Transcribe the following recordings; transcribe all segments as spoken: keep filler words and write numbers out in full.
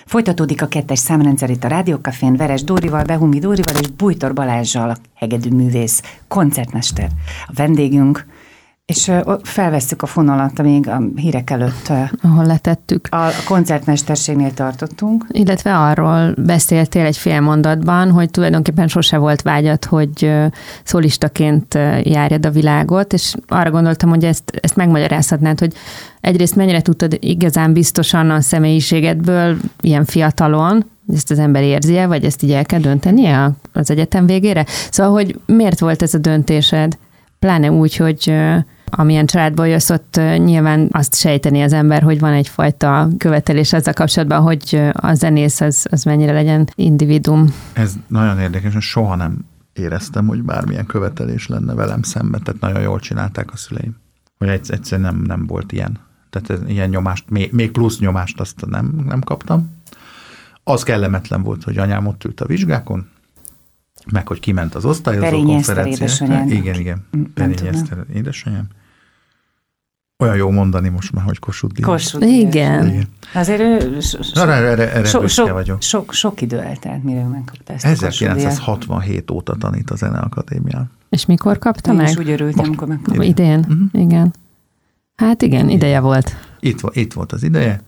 Folytatódik a kettes számrendszer itt a Rádiókafén Veres Dórival, Behumi Dórival és Bújtor Balázssal, a hegedűművész, koncertmester a vendégünk, és felvesszük a fonalat még a hírek előtt. Ahol letettük. A koncertmesterségnél tartottunk. Illetve arról beszéltél egy fél mondatban, hogy tulajdonképpen sose volt vágyad, hogy szólistaként járjad a világot, és arra gondoltam, hogy ezt, ezt megmagyarázhatnád, hogy egyrészt mennyire tudtad igazán biztosan a személyiségedből ilyen fiatalon, ezt az ember érzi-e, vagy ezt így el kell döntenie az egyetem végére? Szóval, hogy miért volt ez a döntésed? Pláne úgy, hogy amilyen családból jössz, ott nyilván azt sejteni az ember, hogy van egyfajta követelés ezzel kapcsolatban, hogy a zenész az, az mennyire legyen individuum. Ez nagyon érdekes, hogy soha nem éreztem, hogy bármilyen követelés lenne velem szemben, tehát nagyon jól csinálták a szüleim. Hogy egyszerűen nem, nem volt ilyen. Tehát ez, ilyen nyomást, még, még plusz nyomást azt nem, nem kaptam. Az kellemetlen volt, hogy anyám ott ült a vizsgákon, meg hogy kiment az osztályozó konferenciára. Igen, igen. Perényi Eszter édesanyám. Olyan jó mondani most már, hogy Kossuth Díjas. Kossuth Díjas. Igen. igen. Azért ő so, so, erre, erre, erre so, büszke so, vagyok. Sok, sok idő eltelt, mire megkapta ezt ezerkilencszázhatvanhét óta tanít a Zeneakadémián. És mikor kapta Én meg? Én is úgy örültem, amikor megkapta. Idén? idén? Uh-huh. Igen. Hát igen, igen, ideje volt. Itt, itt volt az ideje.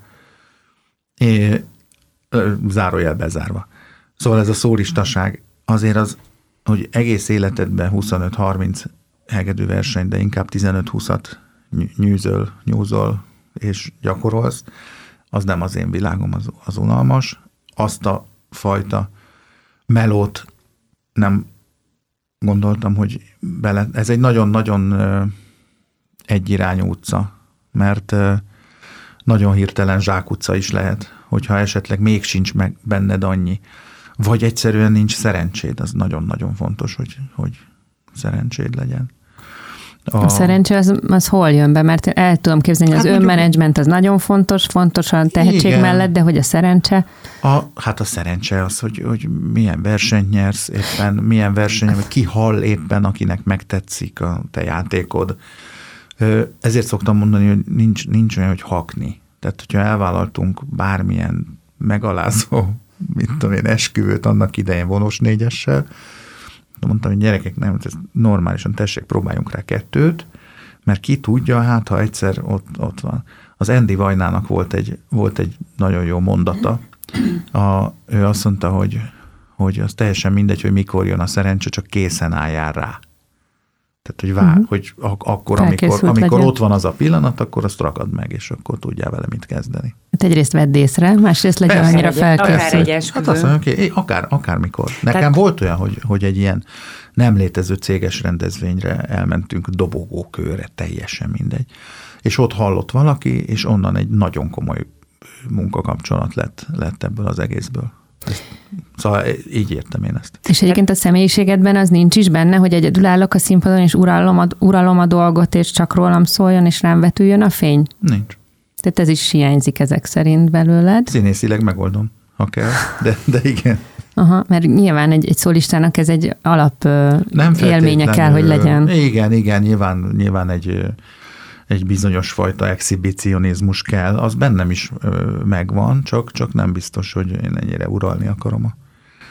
É, zárójel bezárva. Szóval ez a szólistaság azért az, hogy egész életedben huszonöt-harminc hegedű verseny, de inkább tizenöt-húszat nyűzöl, nyúzol és gyakorolsz, az nem az én világom, az, az unalmas. Azt a fajta melót nem gondoltam, hogy bele... Ez egy nagyon-nagyon egyirányú utca, mert nagyon hirtelen zsákutca is lehet, hogyha esetleg még sincs meg benned annyi, vagy egyszerűen nincs szerencséd, az nagyon-nagyon fontos, hogy, hogy szerencséd legyen. A, a szerencse az, az hol jön be? Mert el tudom képzelni, hát az önmenedzsment az nagyon fontos, fontos a tehetség igen. mellett, de hogy a szerencse? A, hát a szerencse az, hogy, hogy milyen versenyt nyersz éppen, milyen verseny, vagy ki hall éppen, akinek megtetszik a te játékod. Ezért szoktam mondani, hogy nincs, nincs olyan, hogy hakni. Tehát, hogyha elvállaltunk bármilyen megalázó, mit tudom én, esküvőt annak idején vonos négyessel, mondtam, hogy gyerekek, nem, ez normálisan tessék, próbáljunk rá kettőt, mert ki tudja, hát ha egyszer ott, ott van. Az Andy Vajnának volt egy, volt egy nagyon jó mondata. A, ő azt mondta, hogy, hogy az teljesen mindegy, hogy mikor jön a szerencse, csak készen álljál rá. Tehát, hogy, vár, uh-huh. hogy ak- akkor, amikor, amikor ott van az a pillanat, akkor azt rakad meg, és akkor tudjál vele mit kezdeni. Hát egyrészt vedd észre, másrészt legyen persze, annyira felkészült. Akár egy esküvő. Hát azt mondom, okay, akár, akármikor. Nekem Tehát... volt olyan, hogy, hogy egy ilyen nem létező céges rendezvényre elmentünk dobogókőre, teljesen mindegy. És ott hallott valaki, és onnan egy nagyon komoly munkakapcsolat lett, lett ebből az egészből. Ezt, szóval így értem én ezt. És egyébként a személyiségedben az nincs is benne, hogy egyedül állok a színpadon, és uralom a, uralom a dolgot, és csak rólam szóljon, és rám vetüljön a fény? Nincs. Tehát ez is hiányzik ezek szerint belőled? Színészileg megoldom, ha kell, de, de igen. Aha, mert nyilván egy, egy szólistának ez egy alap nem élménye kell, hogy legyen. Igen, igen, nyilván, nyilván egy... egy bizonyos fajta exhibicionizmus kell, az bennem is ö, megvan, csak, csak nem biztos, hogy én ennyire uralni akarom a,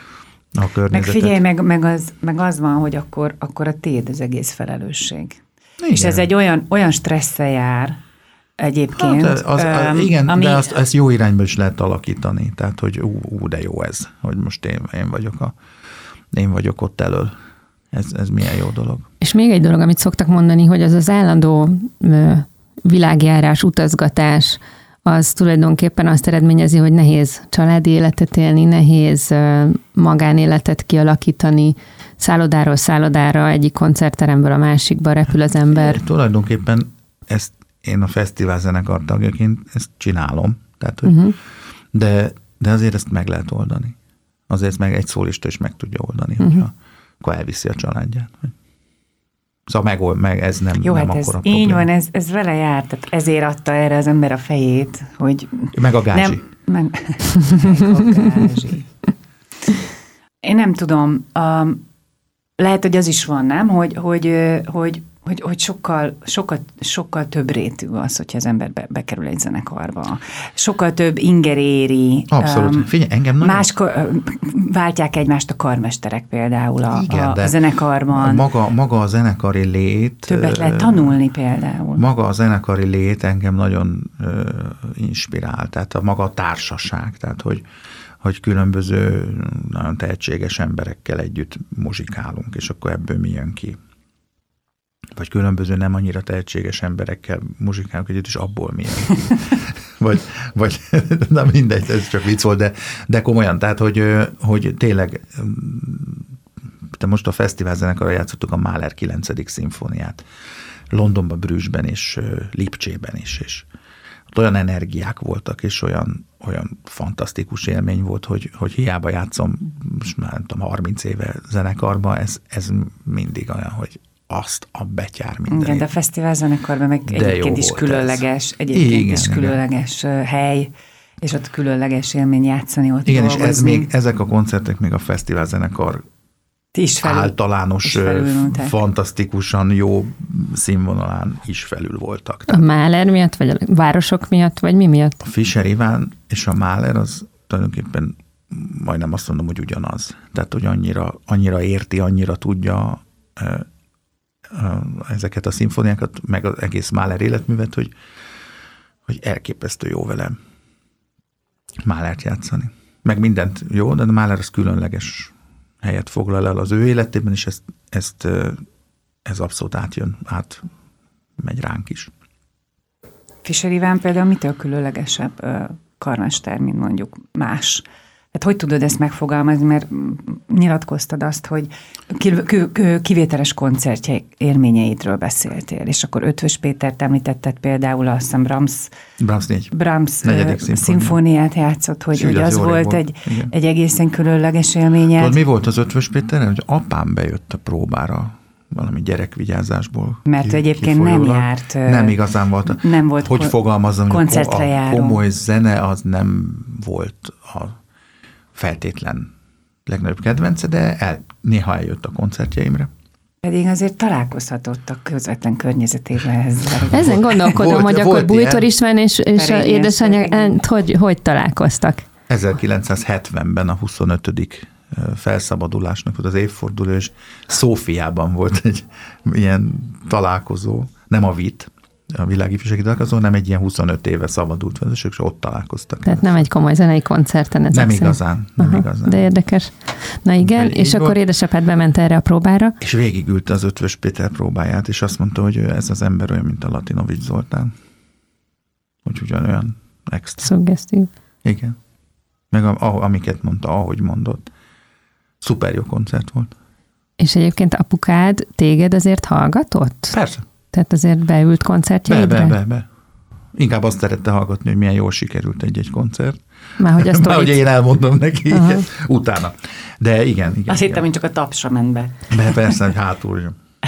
a környezetet. Meg figyelj, meg, meg, az, meg az van, hogy akkor, akkor a tiéd az egész felelősség. Igen. És ez egy olyan, olyan stresszel jár egyébként. Hát az, az, igen, ami... de azt, ezt jó irányba is lehet alakítani, tehát hogy ú, ú de jó ez, hogy most én, én, vagyok, a, én vagyok ott elől. Ez, ez milyen jó dolog. És még egy dolog, amit szoktak mondani, hogy az az állandó ö, világjárás, utazgatás, az tulajdonképpen azt eredményezi, hogy nehéz családi életet élni, nehéz ö, magánéletet kialakítani, szállodáról szállodára, egyik koncertteremből a másikba repül az ember. É, tulajdonképpen ezt én a fesztiválzenekar tagjaként ezt csinálom, tehát, hogy, uh-huh. de, de azért ezt meg lehet oldani. Azért meg egy szólista is meg tudja oldani, uh-huh. hogyha akkor elviszi a családját. Szóval meg, meg ez nem, Jó, nem hát akkora ez probléma. így van, ez, ez vele jár, tehát ezért adta erre az ember a fejét, hogy... Meg a gázsi. Nem, meg, meg a gázsi. Én nem tudom, um, lehet, hogy az is van, nem? Hogy, hogy, hogy hogy, hogy sokkal, sokkal, sokkal több rétű az, hogyha az ember be, bekerül egy zenekarba. Sokkal több inger éri. Abszolút. Um, Figyelj, engem nagyon... Máskor váltják egymást a karmesterek például a, Igen, a, a zenekarban. Maga, maga a zenekari lét... Többet lehet tanulni például. Maga a zenekari lét engem nagyon uh, inspirál, tehát a maga a társaság, tehát hogy hogy különböző nagyon tehetséges emberekkel együtt muzsikálunk, és akkor ebből mi jön ki. Vagy különböző nem annyira tehetséges emberekkel muzsikálunk együtt, és abból mi jön ki. vagy, vagy nem mindegy, ez csak vicc volt, de, de komolyan, tehát hogy, hogy tényleg de most a fesztivál zenekarra játszottuk a Mahler kilencedik szimfóniát. Londonban, Brüsszben és Lipcsében is, és olyan energiák voltak, és olyan, olyan fantasztikus élmény volt, hogy, hogy hiába játszom, most már nem tudom, harminc éve zenekarban, ez, ez mindig olyan, hogy azt a betyár minden. Igen, de a fesztivál zenekarban meg de egyébként is különleges, ez. egyébként igen, is különleges igen. hely, és ott különleges élmény játszani, ott igen, dolgozni. És ez még, ezek a koncertek még a fesztivál zenekar is felül, általános, is felül fantasztikusan jó színvonalán is felül voltak. A Mahler miatt, vagy a városok miatt, vagy mi miatt? A Fischer Iván és a Mahler az tulajdonképpen majdnem azt mondom, hogy ugyanaz. Tehát, hogy annyira, annyira érti, annyira tudja ezeket a szimfóniákat, meg az egész Mahler életművet, hogy, hogy elképesztő jó velem Mahlert játszani. Meg mindent jó, de a Mahler az különleges helyet foglal el az ő életében, és ezt, ezt ez abszolút átjön, át megy ránk is. Fischer Iván például mitől különlegesebb karmester, mint mondjuk más? Hát hogy tudod ezt megfogalmazni, mert nyilatkoztad azt, hogy kivételes koncertje élményeidről beszéltél, és akkor Ötvös Pétert említetted például, azt hiszem Brahms, Brahms, négy. Brahms szimfóniát játszott, hogy, hogy az volt, volt. Egy, egy egészen különleges élményed. Tudod, mi volt az Ötvös Péter? Hogy apám bejött a próbára valami gyerekvigyázásból. Mert ki, egyébként kifolyólag. nem járt. Nem igazán volt. Nem volt hogy fogalmazzam, koncertre járó. A komoly zene az nem volt a feltétlen legnagyobb kedvence, de el, néha eljött a koncertjeimre. Pedig azért találkozhatott a közvetlen környezetével ezzel. Ezen gondolkodom, volt, hogy akkor Bújtor István és, és a édesanyja hogy, hogy találkoztak? ezerkilencszázhetvenben a huszonötödik felszabadulásnak volt az évforduló, és Szófiában volt egy ilyen találkozó, nem a vét, a világifjúsági találkozó, nem egy ilyen huszonöt éve szabadult vezetők, és ott találkoztak. Tehát nem egy komoly zenei koncerten ezek Nem szerint. igazán, nem Aha, igazán. De érdekes. Na igen, de és akkor volt. Édesapád bement erre a próbára. És végigülte az Ötvös Péter próbáját, és azt mondta, hogy ez az ember olyan, mint a Latinovics Zoltán. Úgyhogy olyan extra. Szuggesztív. Igen. Meg a, a, amiket mondta, ahogy mondott. Szuper jó koncert volt. És egyébként apukád téged azért hallgatott? Persze. Tehát azért beült koncertjeidre? Be, be, be, be. Inkább azt szerette hallgatni, hogy milyen jól sikerült egy-egy koncert. Már hogy, azt Már, hogy én elmondom neki uh-huh. utána. De igen, igen. Azt hittem, hogy csak a tapsra ment be. Be, persze, hogy hátul.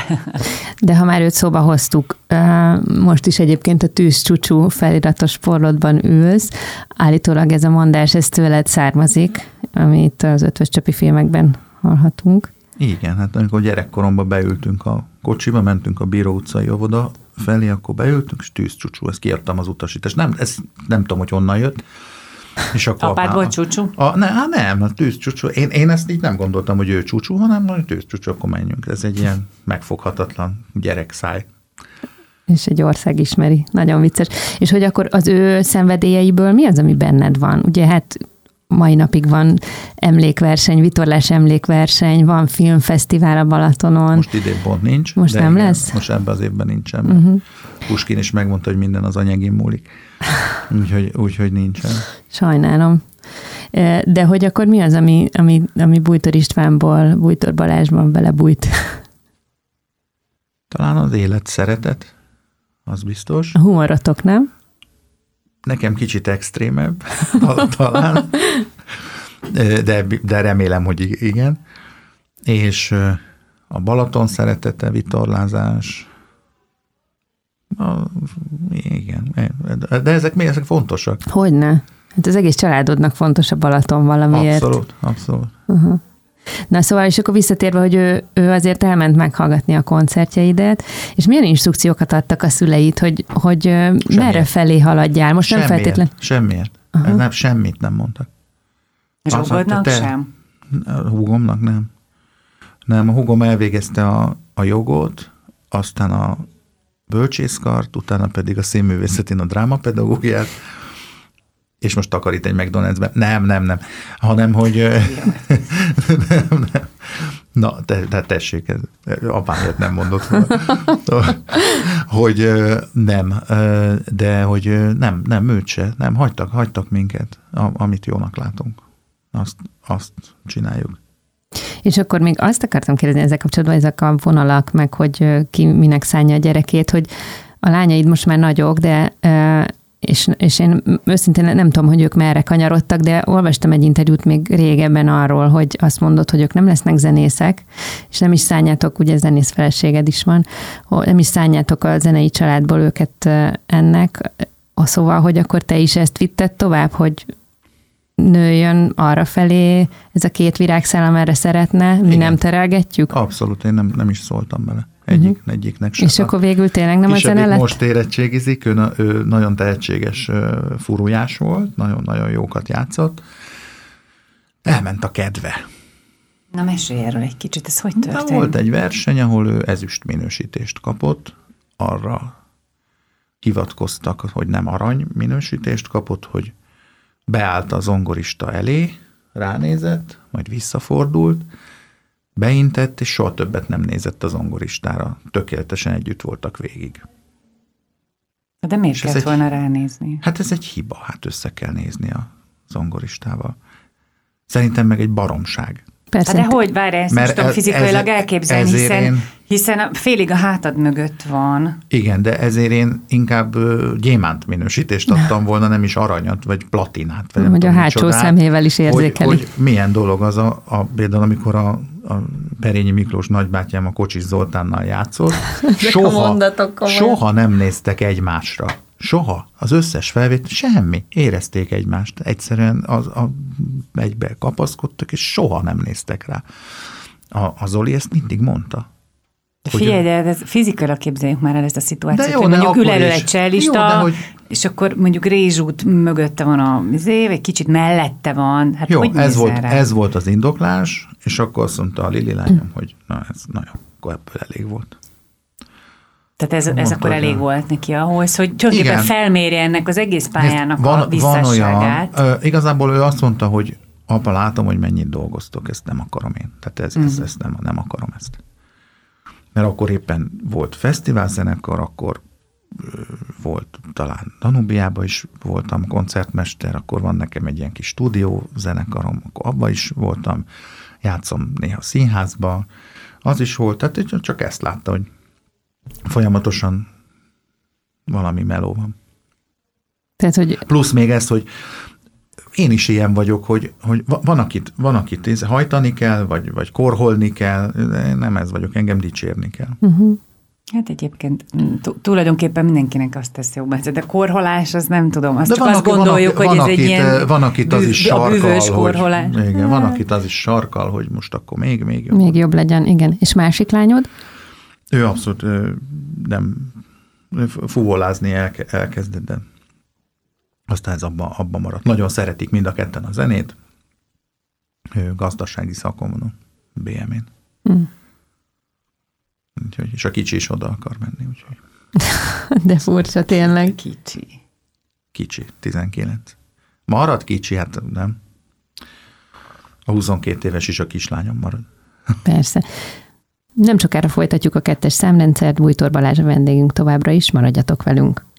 De ha már őt szóba hoztuk, most is egyébként a tűzcsúcsú feliratos porlódban ülsz. Állítólag ez a mondás, ez tőled származik, amit az Ötvös Csapi filmekben hallhatunk. Igen, hát amikor gyerekkoromban beültünk a kocsiba, mentünk a Bíró utcai óvoda felé, akkor beültünk, és tűzcsúcsú, ezt kiadtam az utasítást. Nem, ez nem tudom, hogy honnan jött. És akkor apád volt csúcsú? A, ne, á, nem, a tűzcsúcsú. Én, én ezt így nem gondoltam, hogy ő csúcsú, hanem hogy tűzcsúcsú, akkor menjünk. Ez egy ilyen megfoghatatlan gyerekszáj. És egy ország ismeri. Nagyon vicces. És hogy akkor az ő szenvedélyeiből mi az, ami benned van? Ugye hát mai napig van emlékverseny, vitorlás emlékverseny, van filmfesztivál a Balatonon. Most idén pont nincs. Most nem igen, lesz? Most ebben az évben nincsen. Uh-huh. Puskin is megmondta, hogy minden az anyagin múlik. Úgyhogy, úgyhogy nincsen. Sajnálom. De hogy akkor mi az, ami, ami, ami Bújtor Istvánból, Bújtor Balázsban belebújt? Talán az élet szeretet, az biztos. A humorotok, nem? Nekem kicsit extrémebb, talán, de, de remélem, hogy igen. És a Balaton szeretete, vitorlázás, a, igen, de ezek még ezek fontosak. Hogyne? Hát az egész családodnak fontos a Balaton valamiért. Abszolút, abszolút. Uh-huh. Na szóval, és akkor visszatérve, hogy ő, ő azért elment meghallgatni a koncertjeidet, és milyen instrukciókat adtak a szüleit, hogy, hogy merre felé haladjál? Most semmiért, nem feltétlen... Semmiért. Nem, semmit nem mondtak. És húgodnak sem? A húgomnak nem. Nem, a húgom elvégezte a, a jogot, aztán a bölcsészkart, utána pedig a színművészetén a drámapedagógiát, és most takarít egy McDonald'sben. Nem, nem, nem. Hanem, hogy... nem, nem. Na, te, te tessék, ez, apámért nem mondott volna. Hogy nem, de hogy nem, nem, őt se, nem, hagytak, hagytak minket, amit jónak látunk. Azt, azt csináljuk. És akkor még azt akartam kérdezni ezzel kapcsolatban, ezek a vonalak, meg hogy ki minek szánja a gyerekét, hogy a lányaid most már nagyok, de és, és én őszintén nem tudom, hogy ők merre kanyarodtak, de olvastam egy interjút még régebben arról, hogy azt mondod, hogy ők nem lesznek zenészek, és nem is szánjátok, ugye zenész feleséged is van, nem is szánjátok a zenei családból őket ennek, szóval, hogy akkor te is ezt vitted tovább, hogy nőjön arra felé ez a két virágszál, amerre szeretne, mi igen. Nem terelgetjük? Abszolút, én nem, nem is szóltam bele. Egyik, uh-huh. Egyiknek sem. És akkor végül tényleg nem a zene lett? Most érettségizik, ő, ő nagyon tehetséges furujás volt, nagyon-nagyon jókat játszott. Elment a kedve. Na mesélj erről egy kicsit, ez hogy történt? Na, volt egy verseny, ahol ő ezüst minősítést kapott, arra hivatkoztak, hogy nem arany minősítést kapott, hogy beállt a zongorista elé, ránézett, majd visszafordult, beintett, és soha többet nem nézett a zongoristára. Tökéletesen együtt voltak végig. De miért kellett egy, volna ránézni? Hát ez egy hiba, hát össze kell nézni a zongoristával. Szerintem meg egy baromság. Persze. De hogy, várj, ezt most tudom fizikailag ez, elképzelni, hiszen, én, hiszen a, félig a hátad mögött van. Igen, de ezért én inkább uh, gyémánt minősítést adtam volna, nem is aranyat, vagy platinát. Vagy hogy a hátsó csodát, szemével is érzékeli. Hogy, hogy milyen dolog az a, a például, amikor a, a Perényi Miklós nagybátyám a Kocsis Zoltánnal játszott, soha, soha nem néztek egymásra. Soha. Az összes felvétel, semmi. Érezték egymást. Egyszerűen az, a, egybe kapaszkodtak, és soha nem néztek rá. A, a Zoli ezt mindig mondta. De figyelj, de ez fizikailag képzeljük már el ezt a szituációt, jó, hogy mondjuk ül elő egy csellista, hogy... és akkor mondjuk Rézsút mögötte van a zév, egy kicsit mellette van. Hát jó, hogy ez volt, ez volt az indoklás, és akkor azt mondta a Lili lányom, hogy na, ez nagyon, akkor ebből elég volt. Tehát ez, ez akkor elég volt neki ahhoz, hogy tulajdonképpen felmérje ennek az egész pályának van, a visszásságát. Van olyan, uh, igazából ő azt mondta, hogy apa, látom, hogy mennyit dolgoztok, ezt nem akarom én. Tehát ez, mm. ez, ezt nem, nem akarom ezt. Mert akkor éppen volt fesztiválzenekar, akkor uh, volt talán Danubiában is voltam koncertmester, akkor van nekem egy ilyen kis stúdió zenekarom, akkor abban is voltam, játszom néha színházba, az is volt, tehát csak ezt látta, hogy folyamatosan valami meló van. Tehát, hogy... Plusz még ezt, hogy én is ilyen vagyok, hogy, hogy van, akit, van, akit hajtani kell, vagy, vagy korholni kell, de nem ez vagyok, engem dicsérni kell. Uh-huh. Hát egyébként tulajdonképpen mindenkinek azt tesz jobban, de korholás, az nem tudom, azt de csak van, azt gondoljuk, van, hogy ez akit, egy ilyen van, akit az is sarkal, korholás. Hogy, igen, van, akit az is sarkal, hogy most akkor még, még jobb. Még jobb legyen, igen. És másik lányod? Ő abszolút nem fuvolázni elkezdett, de aztán ez abban abba maradt. Nagyon szeretik mind a ketten a zenét. Ő gazdasági szakon van a bé em én. Mm. Úgyhogy, és a kicsi is oda akar menni. Úgyhogy. De furcsa tényleg. Kicsi. Kicsi, tizenkilenc. Marad kicsi, hát nem. A huszonkét éves is a kislányom marad. Persze. Nem sokára folytatjuk a kettes számrendszert, Bújtor Balázs a vendégünk, továbbra is maradjatok velünk.